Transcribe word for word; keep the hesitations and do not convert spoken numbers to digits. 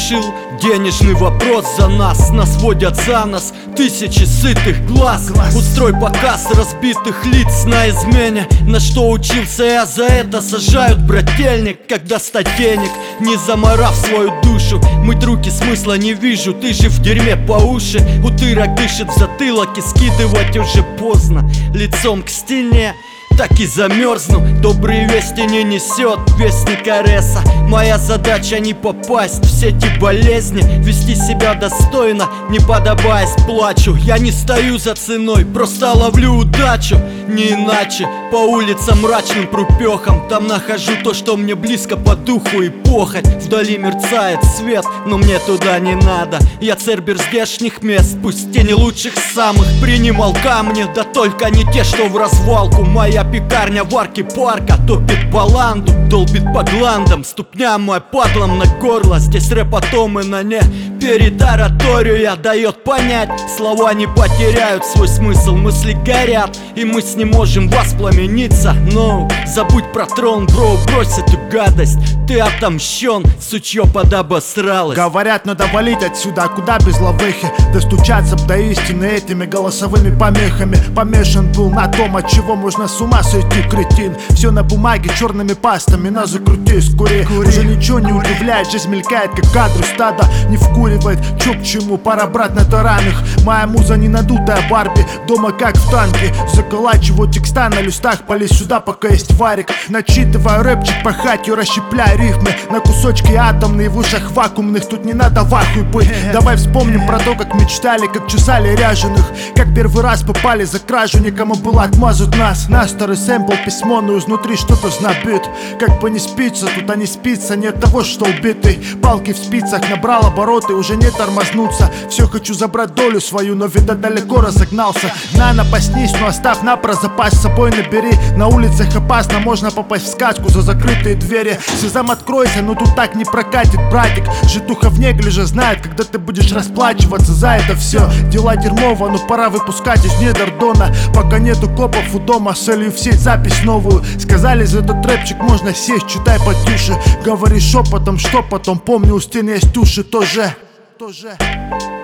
решил денежный вопрос за нас. Нас водят за нос тысячи сытых глаз. Устрой показ разбитых лиц на измене. На что учился я, за это сажают брательник. Когда стать денег, не заморав свою душу. Мыть руки смысла не вижу, ты же в дерьме по уши. Утырок дышит в затылок и скидывать уже поздно. Лицом к стене так и замерзну. Добрые вести не несет вестник Ареса. Моя задача не попасть в сети болезни. Вести себя достойно, не подобаясь плачу. Я не стою за ценой, просто ловлю удачу. Не иначе, по улицам мрачным прупехам. Там нахожу то, что мне близко по духу и похоть. Вдали мерцает свет, но мне туда не надо. Я цербер здешних мест, пусть те не лучших самых. Принимал камни, да только не те, что в развалку. Моя пекарня в арке парка топит баланду, долбит по гландам, ступня моя падлом на горло. Здесь рэп потом и на не перед оратория дает понять. Слова не потеряют свой смысл, мысли горят, и мы с ним можем воспламениться. Но забудь про трон, бро, брось эту гадость. Ты отомщен, сучье подобосралось. Говорят, надо валить отсюда, а куда без лавыхи? Достучаться б до истины этими голосовыми помехами. Помешан был на том, от чего можно с ума сойти, кретин. Все на бумаге черными пастами, на закрути, скури. Уже ничего не удивляет, жизнь мелькает, как кадры стада. Не вкуривает, чё к чему, пора брать на таранах. Моя муза не надутая Барби, дома как в танке. Заколачиваю текста на листах, полезь сюда, пока есть варик. Начитываю рэпчик по хатью, расщепляю рифмы на кусочки атомные, в ушах вакуумных. Тут не надо в ахуй быть. Давай вспомним про то, как мечтали, как чесали ряженых. Как первый раз попали за кражу, некому было отмазать нас. На старый сэмпл письмо, но изнутри что-то знобит. Как бы не спится, тут а не спится, не от того, что убитый. Палки в спицах набрал обороты, уже не тормознуться. Все хочу забрать долю свою, но видно далеко разогнался. На напаснись, но оставь напро запас с собой набери. На улицах опасно, можно попасть в сказку за закрытые двери. Сезам откройся, но тут так не прокатит, братик. Житуха в неглиже знает, когда ты будешь расплачиваться за это все. Дела дерьмово, но пора выпускать из недр Дона. Пока нету копов у дома, с целью в сеть запись новую. Сказали, за этот рэпчик можно сесть, читай потише. Говори шепотом, что потом, помню, у стены есть уши тоже, тоже.